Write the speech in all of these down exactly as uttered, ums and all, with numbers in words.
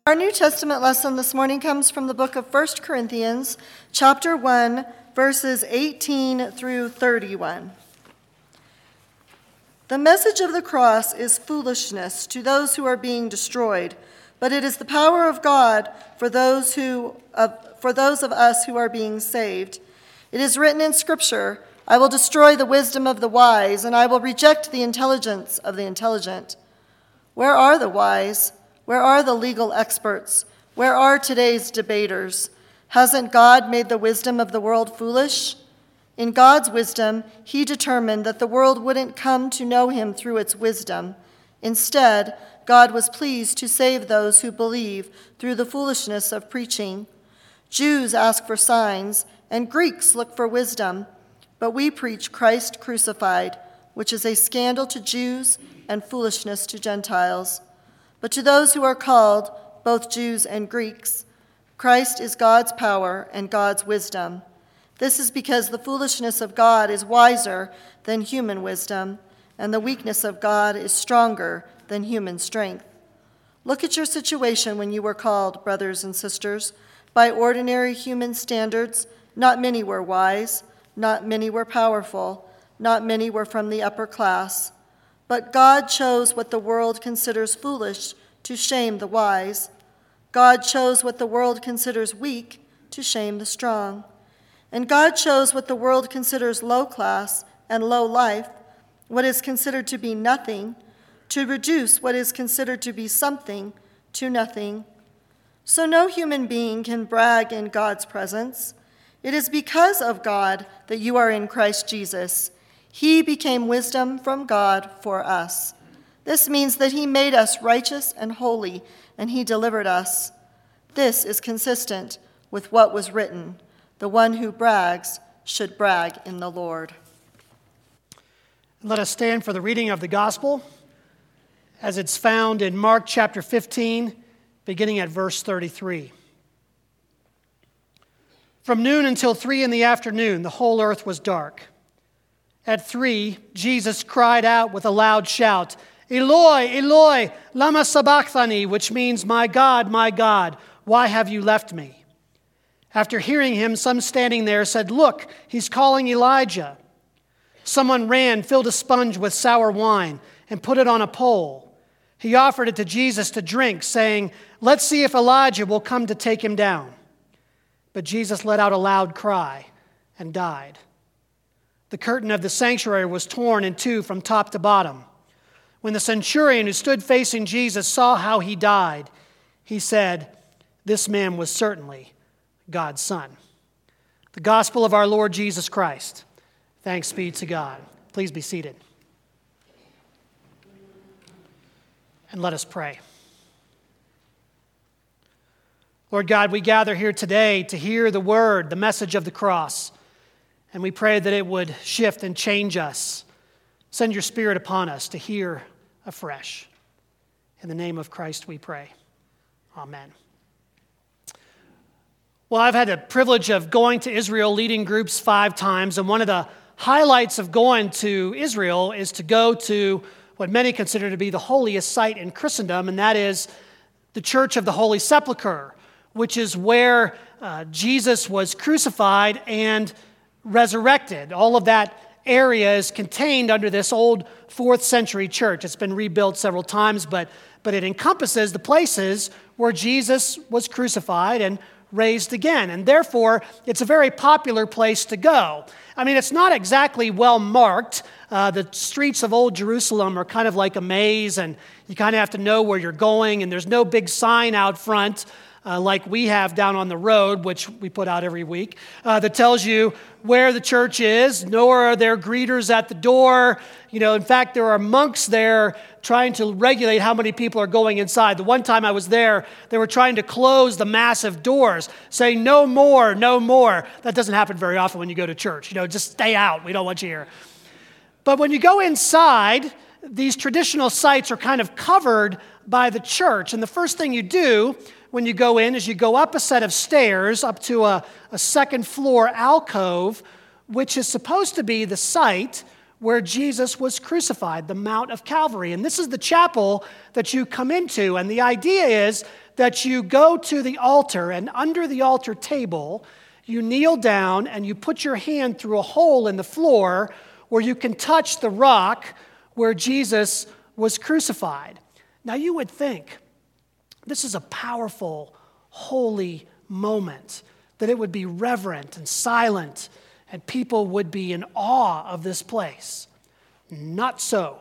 Our New Testament lesson this morning comes from the book of First Corinthians, chapter one, verses eighteen through thirty-one. The message of the cross is foolishness to those who are being destroyed, but it is the power of God for those who uh, for those of us who are being saved. It is written in Scripture, "I will destroy the wisdom of the wise, and I will reject the intelligence of the intelligent." Where are the wise? Where are the legal experts? Where are today's debaters? Hasn't God made the wisdom of the world foolish? In God's wisdom, he determined that the world wouldn't come to know him through its wisdom. Instead, God was pleased to save those who believe through the foolishness of preaching. Jews ask for signs, and Greeks look for wisdom, but we preach Christ crucified, which is a scandal to Jews and foolishness to Gentiles. But to those who are called, both Jews and Greeks, Christ is God's power and God's wisdom. This is because the foolishness of God is wiser than human wisdom, and the weakness of God is stronger than human strength. Look at your situation when you were called, brothers and sisters. By ordinary human standards, not many were wise, not many were powerful, not many were from the upper class. But God chose what the world considers foolish to shame the wise. God chose what the world considers weak to shame the strong. And God chose what the world considers low class and low life, what is considered to be nothing, to reduce what is considered to be something to nothing. So no human being can brag in God's presence. It is because of God that you are in Christ Jesus. He became wisdom from God for us. This means that he made us righteous and holy, and he delivered us. This is consistent with what was written. The one who brags should brag in the Lord. Let us stand for the reading of the gospel as it's found in Mark chapter fifteen, beginning at verse thirty-three. From noon until three in the afternoon, the whole earth was dark. At three, Jesus cried out with a loud shout, "Eloi, Eloi, lama sabachthani," which means, "My God, my God, why have you left me?" After hearing him, some standing there said, "Look, he's calling Elijah." Someone ran, filled a sponge with sour wine, and put it on a pole. He offered it to Jesus to drink, saying, "Let's see if Elijah will come to take him down." But Jesus let out a loud cry and died. The curtain of the sanctuary was torn in two from top to bottom. When the centurion who stood facing Jesus saw how he died, he said, "This man was certainly God's son." The gospel of our Lord Jesus Christ. Thanks be to God. Please be seated. And let us pray. Lord God, we gather here today to hear the word, the message of the cross. And we pray that it would shift and change us. Send your Spirit upon us to hear afresh. In the name of Christ we pray. Amen. Well, I've had the privilege of going to Israel leading groups five times, and one of the highlights of going to Israel is to go to what many consider to be the holiest site in Christendom, and that is the Church of the Holy Sepulchre, which is where uh, Jesus was crucified and resurrected. All of that area is contained under this old fourth century church. It's been rebuilt several times, but, but it encompasses the places where Jesus was crucified and raised again. And therefore, it's a very popular place to go. I mean, it's not exactly well marked. Uh, the streets of Old Jerusalem are kind of like a maze, and you kind of have to know where you're going, and there's no big sign out front Uh, like we have down on the road, which we put out every week, uh, that tells you where the church is, nor are there greeters at the door. You know, in fact, there are monks there trying to regulate how many people are going inside. The one time I was there, they were trying to close the massive doors, saying, "No more, no more." That doesn't happen very often when you go to church. You know, just stay out. We don't want you here. But when you go inside, these traditional sites are kind of covered by the church. And the first thing you do when you go in is you go up a set of stairs up to a, a second floor alcove, which is supposed to be the site where Jesus was crucified, the Mount of Calvary. And this is the chapel that you come into. And the idea is that you go to the altar, and under the altar table, you kneel down and you put your hand through a hole in the floor where you can touch the rock where Jesus was crucified. Now you would think this is a powerful, holy moment, that it would be reverent and silent, and people would be in awe of this place. Not so.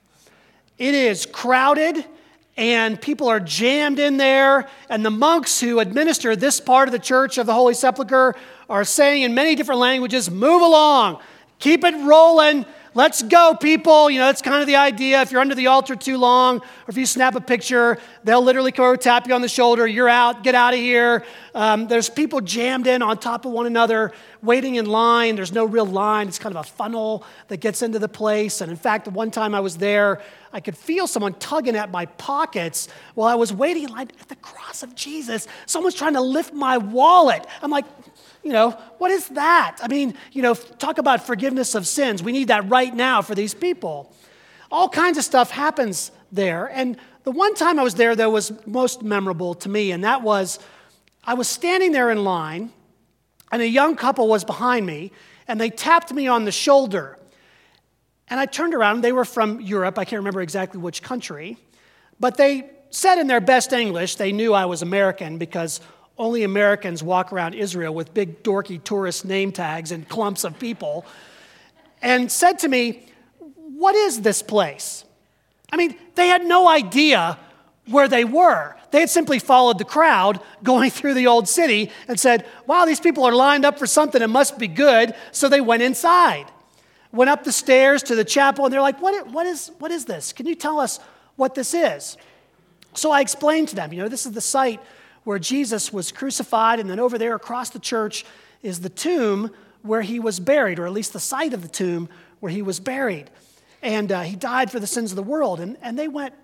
It is crowded, and people are jammed in there, and the monks who administer this part of the Church of the Holy Sepulchre are saying in many different languages, move along, keep it rolling, let's go, people. You know, that's kind of the idea. If you're under the altar too long, or if you snap a picture, they'll literally come over, tap you on the shoulder, you're out, get out of here. Um, there's people jammed in on top of one another, waiting in line. There's no real line. It's kind of a funnel that gets into the place. And in fact, the one time I was there, I could feel someone tugging at my pockets while I was waiting in line at the cross of Jesus. Someone's trying to lift my wallet. I'm like, you know, what is that? I mean, you know, talk about forgiveness of sins. We need that right now for these people. All kinds of stuff happens there. And the one time I was there that was most memorable to me, and that was I was standing there in line, and a young couple was behind me, and they tapped me on the shoulder. And I turned around. They were from Europe. I can't remember exactly which country. But they said in their best English, they knew I was American because only Americans walk around Israel with big dorky tourist name tags and clumps of people, and said to me, what is this place? I mean, they had no idea where they were. They had simply followed the crowd going through the old city and said, wow, these people are lined up for something, it must be good. So they went inside, went up the stairs to the chapel, and they're like, what, what, is, what is this? Can you tell us what this is? So I explained to them, you know, this is the site where Jesus was crucified, and then over there across the church is the tomb where he was buried, or at least the site of the tomb where he was buried. And uh, he died for the sins of the world. And, and they went,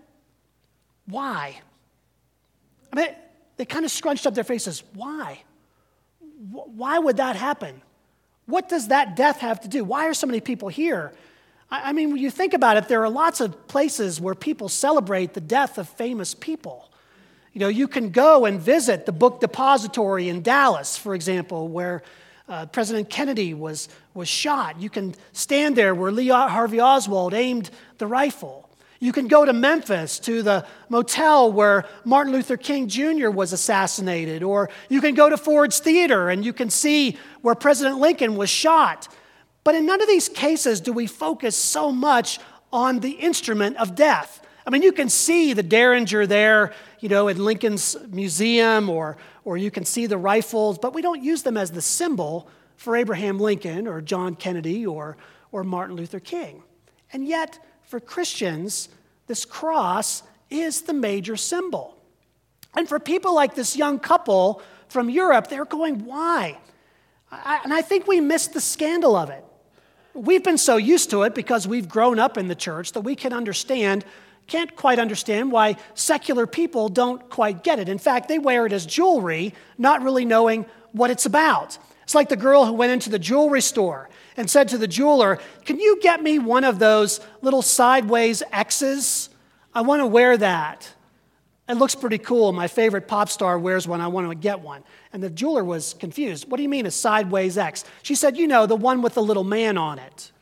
why? I mean, they kind of scrunched up their faces. Why? Why would that happen? What does that death have to do? Why are so many people here? I, I mean, when you think about it, there are lots of places where people celebrate the death of famous people. You know, you can go and visit the Book Depository in Dallas, for example, where uh, President Kennedy was, was shot. You can stand there where Lee Harvey Oswald aimed the rifle. You can go to Memphis to the motel where Martin Luther King Junior was assassinated. Or you can go to Ford's Theater and you can see where President Lincoln was shot. But in none of these cases do we focus so much on the instrument of death. I mean, you can see the Derringer there, you know, in Lincoln's museum, or, or you can see the rifles, but we don't use them as the symbol for Abraham Lincoln or John Kennedy or, or Martin Luther King. And yet, for Christians, this cross is the major symbol. And for people like this young couple from Europe, they're going, why? I, and I think we missed the scandal of it. We've been so used to it because we've grown up in the church that we can understand can't quite understand why secular people don't quite get it. In fact, they wear it as jewelry, not really knowing what it's about. It's like the girl who went into the jewelry store and said to the jeweler, can you get me one of those little sideways X's? I want to wear that. It looks pretty cool. My favorite pop star wears one. I want to get one. And the jeweler was confused. What do you mean a sideways X? She said, you know, the one with the little man on it.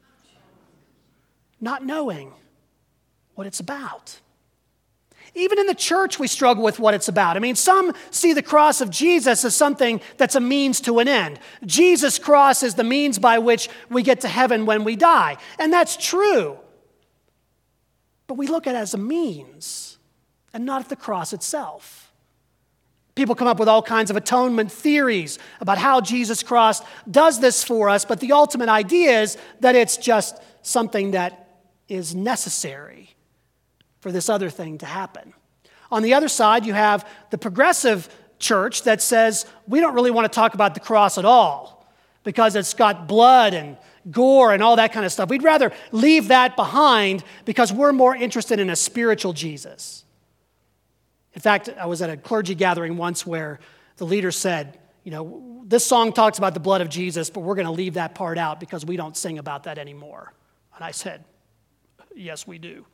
Not knowing what it's about. Even in the church, we struggle with what it's about. I mean, some see the cross of Jesus as something that's a means to an end. Jesus' cross is the means by which we get to heaven when we die. And that's true. But we look at it as a means and not at the cross itself. People come up with all kinds of atonement theories about how Jesus' cross does this for us, but the ultimate idea is that it's just something that is necessary for this other thing to happen. On the other side, you have the progressive church that says, we don't really want to talk about the cross at all because it's got blood and gore and all that kind of stuff. We'd rather leave that behind because we're more interested in a spiritual Jesus. In fact, I was at a clergy gathering once where the leader said, you know, this song talks about the blood of Jesus, but we're going to leave that part out because we don't sing about that anymore. And I said, yes, we do.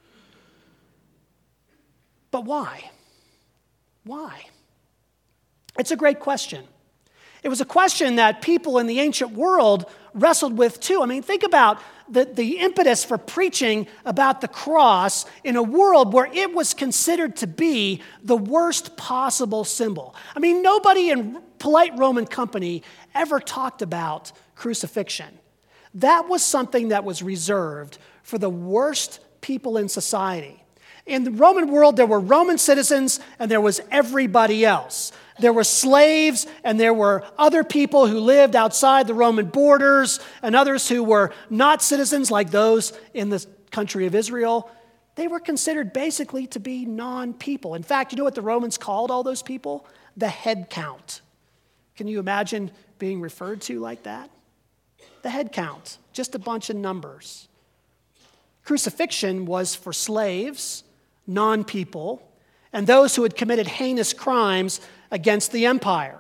But why? Why? It's a great question. It was a question that people in the ancient world wrestled with too. I mean, think about the, the impetus for preaching about the cross in a world where it was considered to be the worst possible symbol. I mean, nobody in polite Roman company ever talked about crucifixion. That was something that was reserved for the worst people in society. In the Roman world, there were Roman citizens and there was everybody else. There were slaves and there were other people who lived outside the Roman borders and others who were not citizens like those in the country of Israel. They were considered basically to be non-people. In fact, you know what the Romans called all those people? The head count. Can you imagine being referred to like that? The head count, just a bunch of numbers. Crucifixion was for slaves, non-people, and those who had committed heinous crimes against the empire.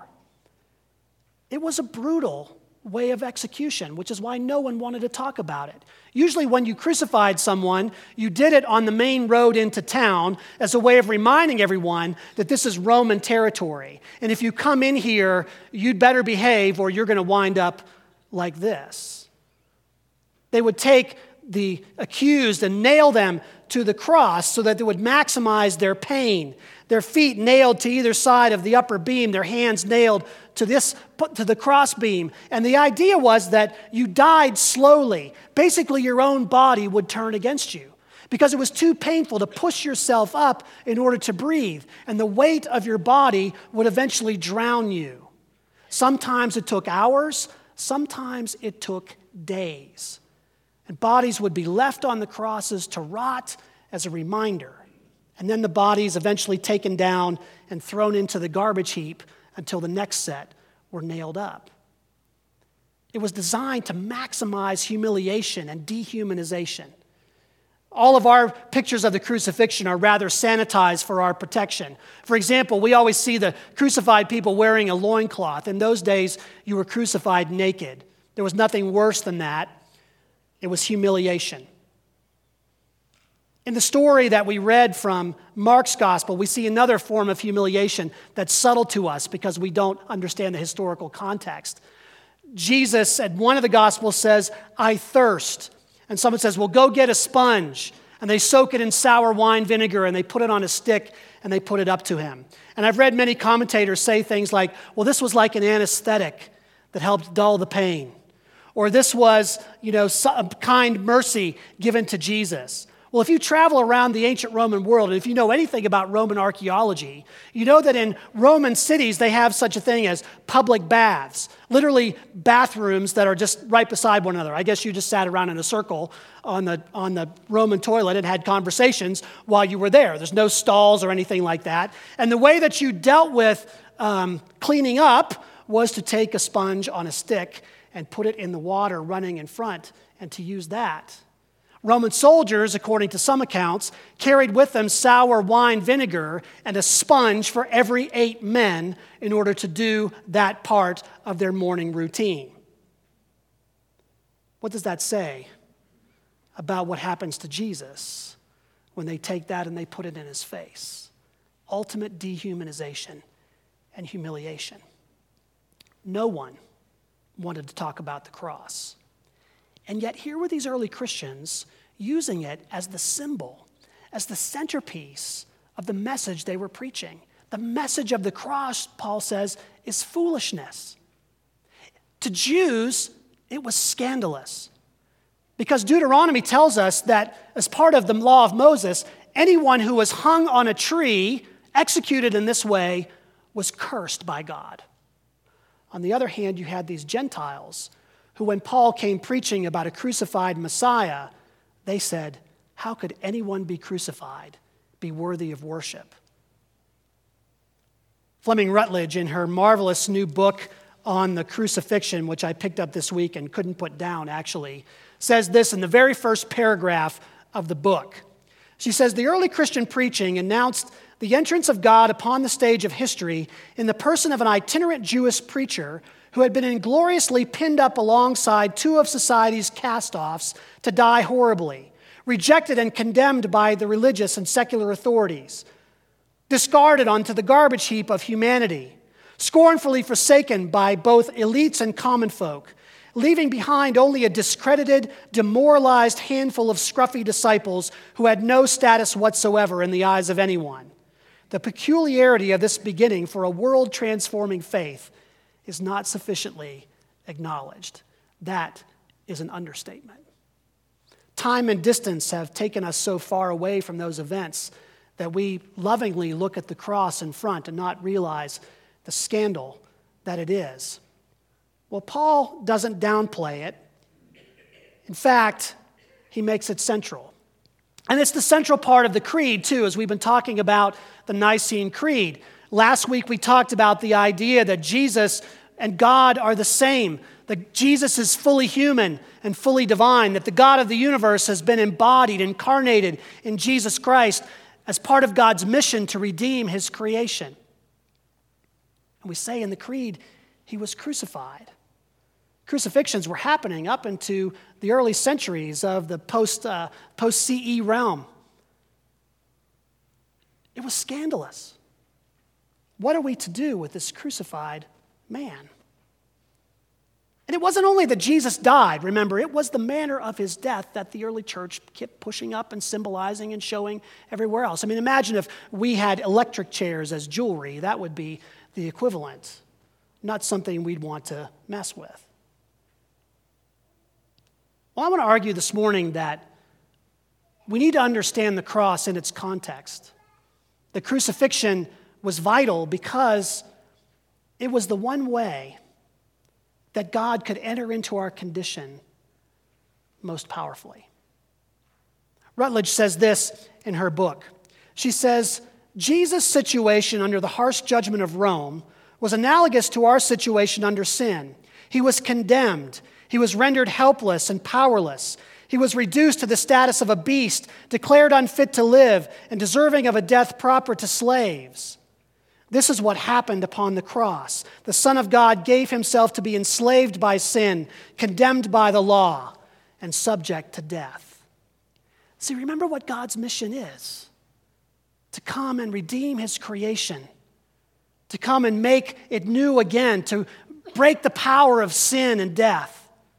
It was a brutal way of execution, which is why no one wanted to talk about it. Usually when you crucified someone, you did it on the main road into town as a way of reminding everyone that this is Roman territory. And if you come in here, you'd better behave or you're going to wind up like this. They would take the accused and nail them to the cross so that they would maximize their pain. Their feet nailed to either side of the upper beam, their hands nailed to this to the cross beam. And the idea was that you died slowly. Basically, your own body would turn against you because it was too painful to push yourself up in order to breathe. And the weight of your body would eventually drown you. Sometimes it took hours, sometimes it took days. And bodies would be left on the crosses to rot as a reminder. And then the bodies eventually taken down and thrown into the garbage heap until the next set were nailed up. It was designed to maximize humiliation and dehumanization. All of our pictures of the crucifixion are rather sanitized for our protection. For example, we always see the crucified people wearing a loincloth. In those days, you were crucified naked. There was nothing worse than that. It was humiliation. In the story that we read from Mark's gospel, we see another form of humiliation that's subtle to us because we don't understand the historical context. Jesus, at one of the gospels, says, "I thirst." And someone says, "Well, go get a sponge." And they soak it in sour wine vinegar and they put it on a stick and they put it up to him. And I've read many commentators say things like, well, this was like an anesthetic that helped dull the pain. Or this was, you know, some kind mercy given to Jesus. Well, if you travel around the ancient Roman world, and if you know anything about Roman archaeology, you know that in Roman cities, they have such a thing as public baths, literally bathrooms that are just right beside one another. I guess you just sat around in a circle on the, on the Roman toilet and had conversations while you were there. There's no stalls or anything like that. And the way that you dealt with um, cleaning up was to take a sponge on a stick and put it in the water running in front and to use that. Roman soldiers, according to some accounts, carried with them sour wine vinegar and a sponge for every eight men in order to do that part of their morning routine. What does that say about what happens to Jesus when they take that and they put it in his face? Ultimate dehumanization and humiliation. No one wanted to talk about the cross. And yet here were these early Christians using it as the symbol, as the centerpiece of the message they were preaching. The message of the cross, Paul says, is foolishness. To Jews, it was scandalous. Because Deuteronomy tells us that as part of the law of Moses, anyone who was hung on a tree, executed in this way, was cursed by God. On the other hand, you had these Gentiles who, when Paul came preaching about a crucified Messiah, they said, how could anyone be crucified, be worthy of worship? Fleming Rutledge, in her marvelous new book on the crucifixion, which I picked up this week and couldn't put down actually, says this in the very first paragraph of the book. She says, the early Christian preaching announced the entrance of God upon the stage of history in the person of an itinerant Jewish preacher who had been ingloriously pinned up alongside two of society's cast-offs to die horribly, rejected and condemned by the religious and secular authorities, discarded onto the garbage heap of humanity, scornfully forsaken by both elites and common folk, leaving behind only a discredited, demoralized handful of scruffy disciples who had no status whatsoever in the eyes of anyone. The peculiarity of this beginning for a world-transforming faith is not sufficiently acknowledged. That is an understatement. Time and distance have taken us so far away from those events that we lovingly look at the cross in front and not realize the scandal that it is. Well, Paul doesn't downplay it. In fact, he makes it central. And it's the central part of the creed, too, as we've been talking about the Nicene Creed. Last week, we talked about the idea that Jesus and God are the same, that Jesus is fully human and fully divine, that the God of the universe has been embodied, incarnated in Jesus Christ as part of God's mission to redeem his creation. And we say in the creed, he was crucified. Crucifixions were happening up into the early centuries of the post, uh, post-C E realm. It was scandalous. What are we to do with this crucified man? And it wasn't only that Jesus died, remember, it was the manner of his death that the early church kept pushing up and symbolizing and showing everywhere else. I mean, imagine if we had electric chairs as jewelry. That would be the equivalent, not something we'd want to mess with. Well, I want to argue this morning that we need to understand the cross in its context. The crucifixion was vital because it was the one way that God could enter into our condition most powerfully. Rutledge says this in her book. She says, Jesus' situation under the harsh judgment of Rome was analogous to our situation under sin. He was condemned. He was rendered helpless and powerless. He was reduced to the status of a beast, declared unfit to live, and deserving of a death proper to slaves. This is what happened upon the cross. The Son of God gave himself to be enslaved by sin, condemned by the law, and subject to death. See, remember what God's mission is: to come and redeem his creation, to come and make it new again, to break the power of sin and death.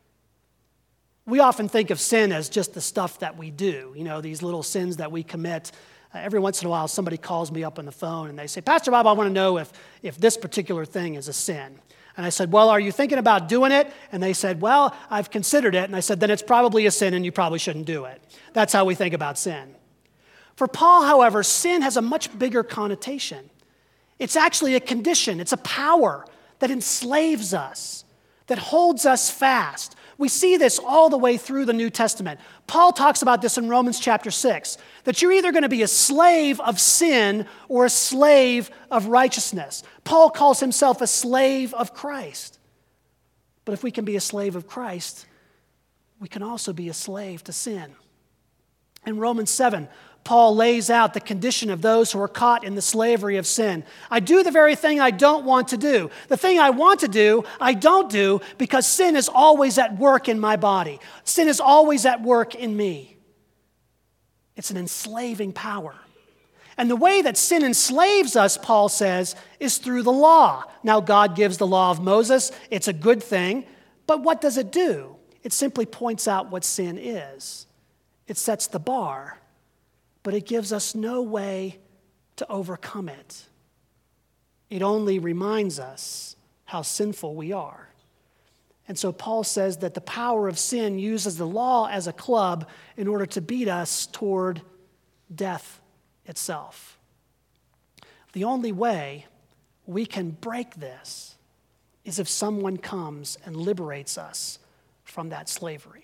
We often think of sin as just the stuff that we do, you know, these little sins that we commit. Uh, every once in a while, somebody calls me up on the phone and they say, Pastor Bob, I want to know if, if this particular thing is a sin. And I said, well, are you thinking about doing it? And they said, well, I've considered it. And I said, then it's probably a sin and you probably shouldn't do it. That's how we think about sin. For Paul, however, sin has a much bigger connotation. It's actually a condition. It's a power that enslaves us, that holds us fast. We see this all the way through the New Testament. Paul talks about this in Romans chapter six, that you're either going to be a slave of sin or a slave of righteousness. Paul calls himself a slave of Christ. But if we can be a slave of Christ, we can also be a slave to sin. In Romans seven, Paul lays out the condition of those who are caught in the slavery of sin. I do the very thing I don't want to do. The thing I want to do, I don't do because sin is always at work in my body. Sin is always at work in me. It's an enslaving power. And the way that sin enslaves us, Paul says, is through the law. Now, God gives the law of Moses. It's a good thing. But what does it do? It simply points out what sin is. It sets the bar. But it gives us no way to overcome it. It only reminds us how sinful we are. And so Paul says that the power of sin uses the law as a club in order to beat us toward death itself. The only way we can break this is if someone comes and liberates us from that slavery.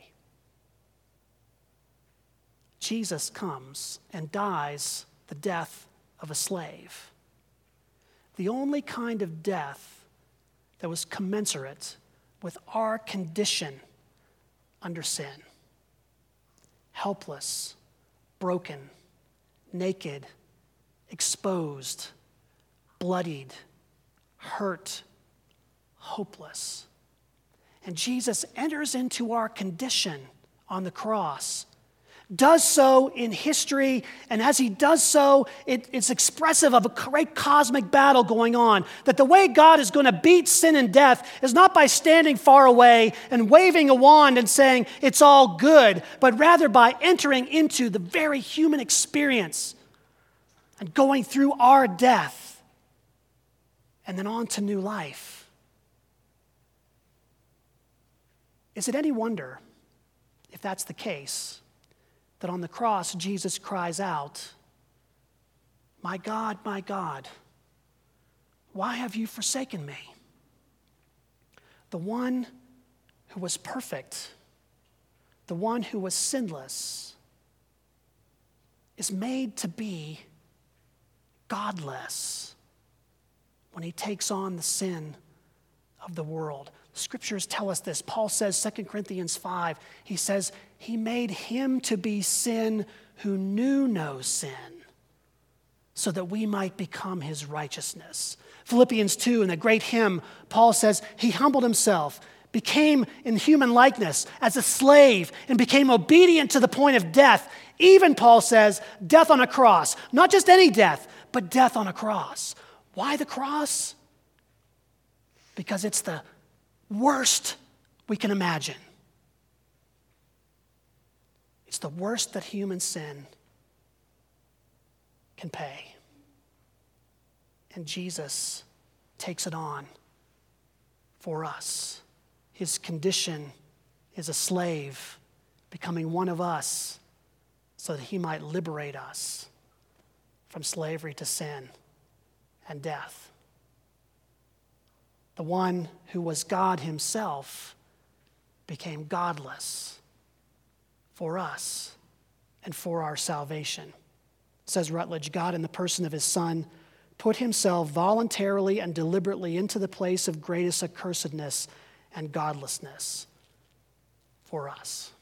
Jesus comes and dies the death of a slave. The only kind of death that was commensurate with our condition under sin. Helpless, broken, naked, exposed, bloodied, hurt, hopeless. And Jesus enters into our condition on the cross, does so in history, and as he does so, it, it's expressive of a great cosmic battle going on. That the way God is going to beat sin and death is not by standing far away and waving a wand and saying, it's all good, but rather by entering into the very human experience and going through our death and then on to new life. Is it any wonder, if that's the case, that on the cross, Jesus cries out, "My God, my God, why have you forsaken me?" The one who was perfect, the one who was sinless, is made to be godless when he takes on the sin of the world. Scriptures tell us this. Paul says, Second Corinthians five, he says, he made him to be sin who knew no sin, so that we might become his righteousness. Philippians two, in the great hymn, Paul says, he humbled himself, became in human likeness as a slave, and became obedient to the point of death. Even, Paul says, death on a cross. Not just any death, but death on a cross. Why the cross? Because it's the worst we can imagine. It's the worst that human sin can pay. And Jesus takes it on for us. His condition is a slave, becoming one of us so that he might liberate us from slavery to sin and death. The one who was God himself became godless for us and for our salvation. Says Rutledge, God in the person of his Son put himself voluntarily and deliberately into the place of greatest accursedness and godlessness for us.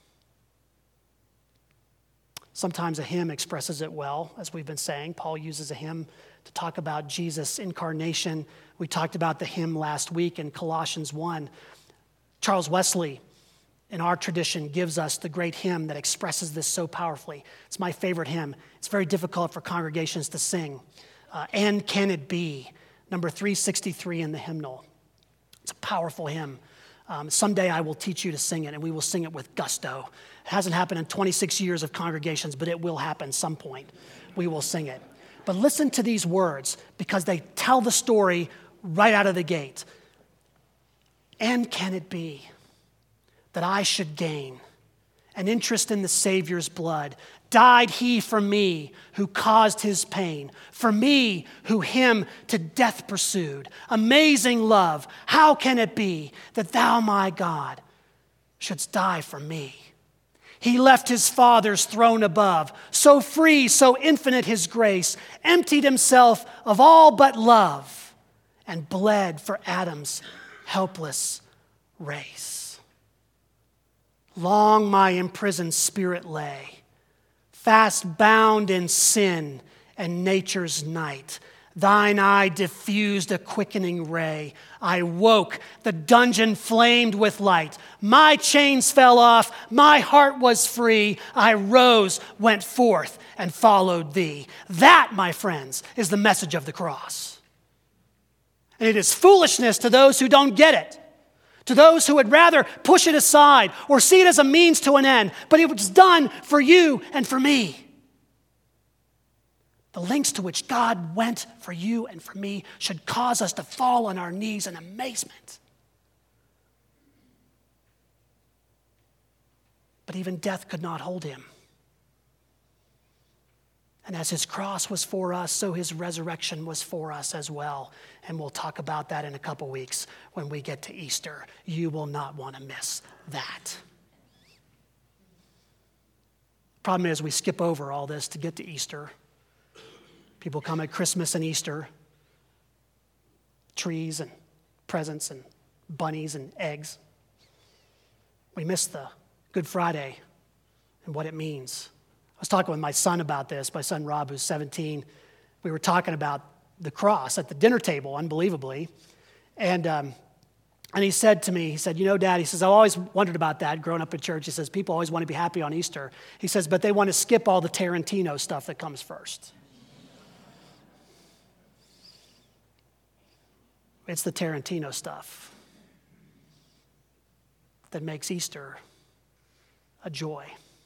Sometimes a hymn expresses it well, as we've been saying. Paul uses a hymn to talk about Jesus' incarnation. We talked about the hymn last week in Colossians one. Charles Wesley, in our tradition, gives us the great hymn that expresses this so powerfully. It's my favorite hymn. It's very difficult for congregations to sing. Uh, and Can It Be, number three sixty-three in the hymnal. It's a powerful hymn. Um, someday I will teach you to sing it, and we will sing it with gusto. It hasn't happened in twenty-six years of congregations, but it will happen some point. We will sing it. But listen to these words, because they tell the story right out of the gate. And can it be that I should gain an interest in the Savior's blood? Died he for me who caused his pain, for me who him to death pursued. Amazing love, how can it be that thou, my God, shouldst die for me? He left his Father's throne above, so free, so infinite his grace, emptied himself of all but love, and bled for Adam's helpless race. Long my imprisoned spirit lay, fast bound in sin and nature's night. Thine eye diffused a quickening ray. I woke, the dungeon flamed with light. My chains fell off, my heart was free. I rose, went forth, and followed thee. That, my friends, is the message of the cross. And it is foolishness to those who don't get it, to those who would rather push it aside or see it as a means to an end. But it was done for you and for me. The lengths to which God went for you and for me should cause us to fall on our knees in amazement. But even death could not hold him. And as his cross was for us, so his resurrection was for us as well. And we'll talk about that in a couple weeks when we get to Easter. You will not want to miss that. Problem is, we skip over all this to get to Easter. People come at Christmas and Easter, trees and presents and bunnies and eggs. We miss the Good Friday and what it means. I was talking with my son about this, my son Rob, who's seventeen. We were talking about the cross at the dinner table, unbelievably. And um, And he said to me, he said, you know, Dad, he says, I've always wondered about that growing up in church. He says, people always want to be happy on Easter. He says, but they want to skip all the Tarantino stuff that comes first. It's the Tarantino stuff that makes Easter a joy.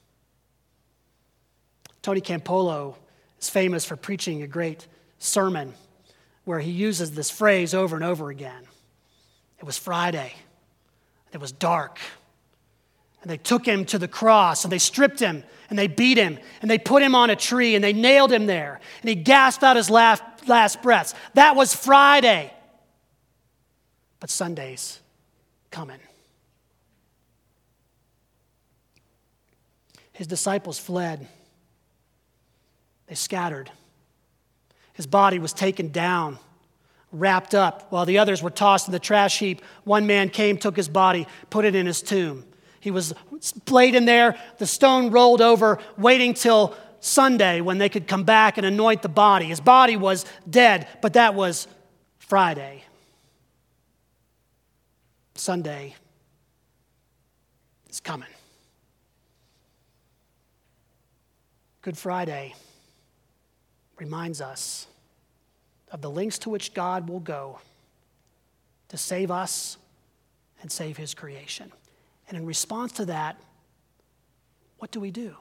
Tony Campolo is famous for preaching a great sermon where he uses this phrase over and over again. It was Friday. It was dark. And they took him to the cross, and they stripped him, and they beat him, and they put him on a tree, and they nailed him there. And he gasped out his last, last breaths. That was Friday. But Sunday's coming. His disciples fled. They scattered. His body was taken down, wrapped up, while the others were tossed in the trash heap. One man came, took his body, put it in his tomb. He was laid in there, the stone rolled over, waiting till Sunday when they could come back and anoint the body. His body was dead, but that was Friday. Sunday is coming. Good Friday reminds us of the lengths to which God will go to save us and save his creation. And in response to that, what do we do?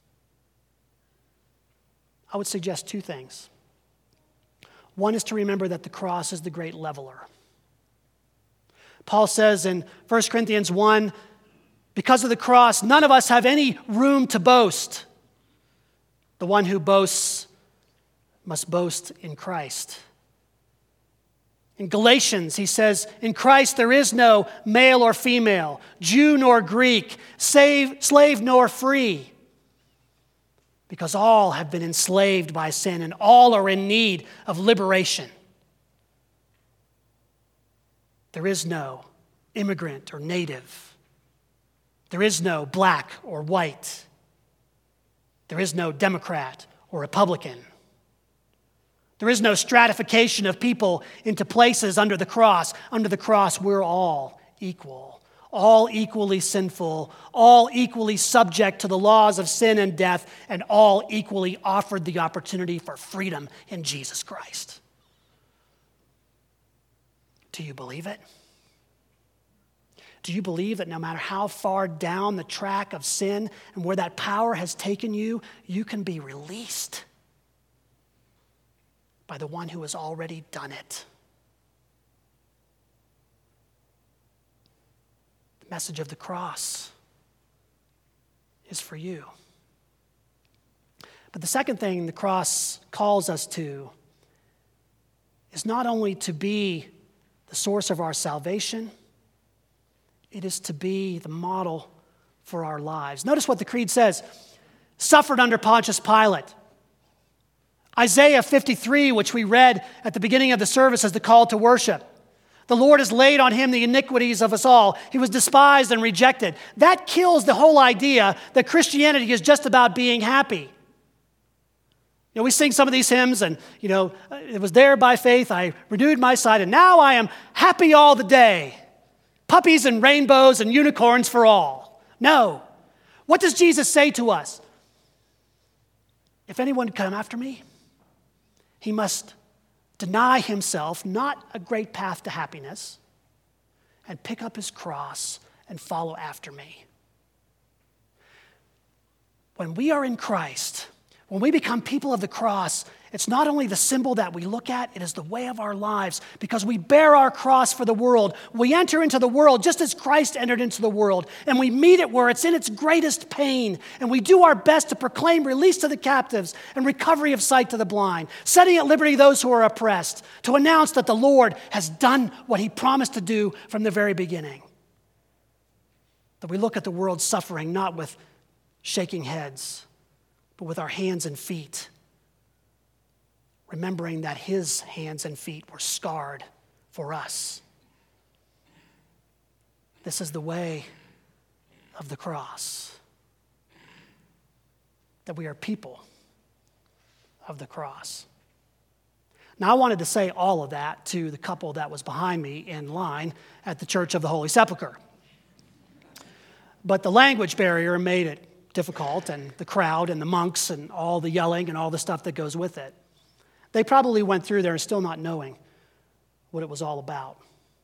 I would suggest two things. One is to remember that the cross is the great leveler. Paul says in First Corinthians one, because of the cross, none of us have any room to boast. The one who boasts must boast in Christ. In Galatians, he says, in Christ there is no male or female, Jew nor Greek, save, slave nor free, because all have been enslaved by sin and all are in need of liberation. There is no immigrant or native. There is no black or white. There is no Democrat or Republican. There is no stratification of people into places under the cross. Under the cross, we're all equal, all equally sinful, all equally subject to the laws of sin and death, and all equally offered the opportunity for freedom in Jesus Christ. Do you believe it? Do you believe that no matter how far down the track of sin and where that power has taken you, you can be released by the one who has already done it? The message of the cross is for you. But the second thing the cross calls us to is not only to be the source of our salvation, it is to be the model for our lives. Notice what the creed says. Suffered under Pontius Pilate. Isaiah fifty-three, which we read at the beginning of the service as the call to worship. The Lord has laid on him the iniquities of us all. He was despised and rejected. That kills the whole idea that Christianity is just about being happy. You know, we sing some of these hymns and, you know, it was there by faith, I renewed my sight, and now I am happy all the day. Puppies and rainbows and unicorns for all. No. What does Jesus say to us? If anyone come after me, he must deny himself, not a great path to happiness, and pick up his cross and follow after me. When we are in Christ, when we become people of the cross, it's not only the symbol that we look at, it is the way of our lives, because we bear our cross for the world. We enter into the world just as Christ entered into the world, and we meet it where it's in its greatest pain, and we do our best to proclaim release to the captives and recovery of sight to the blind, setting at liberty those who are oppressed, to announce that the Lord has done what he promised to do from the very beginning. That we look at the world suffering not with shaking heads, but with our hands and feet, remembering that his hands and feet were scarred for us. This is the way of the cross, that we are people of the cross. Now, I wanted to say all of that to the couple that was behind me in line at the Church of the Holy Sepulchre. But the language barrier made it difficult, and the crowd and the monks and all the yelling and all the stuff that goes with it. They probably went through there still not knowing what it was all about.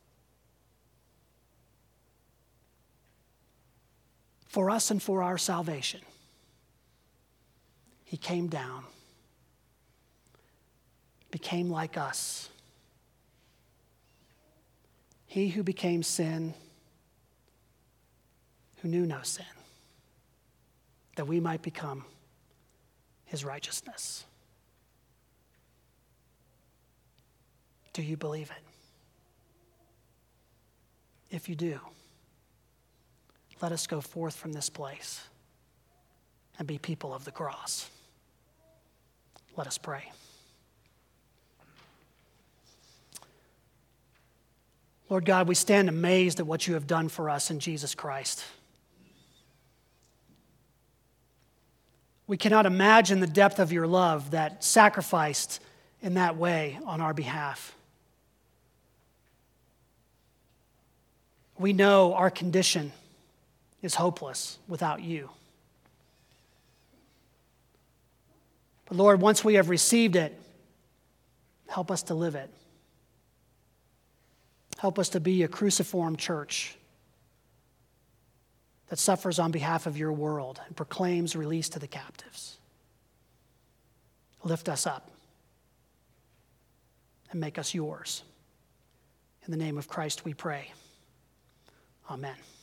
For us and for our salvation, he came down, became like us. He who became sin, who knew no sin, that we might become his righteousness. Do you believe it? If you do, let us go forth from this place and be people of the cross. Let us pray. Lord God, we stand amazed at what you have done for us in Jesus Christ. We cannot imagine the depth of your love that sacrificed in that way on our behalf. We know our condition is hopeless without you. But Lord, once we have received it, help us to live it. Help us to be a cruciform church that suffers on behalf of your world and proclaims release to the captives. Lift us up and make us yours. In the name of Christ we pray. Amen.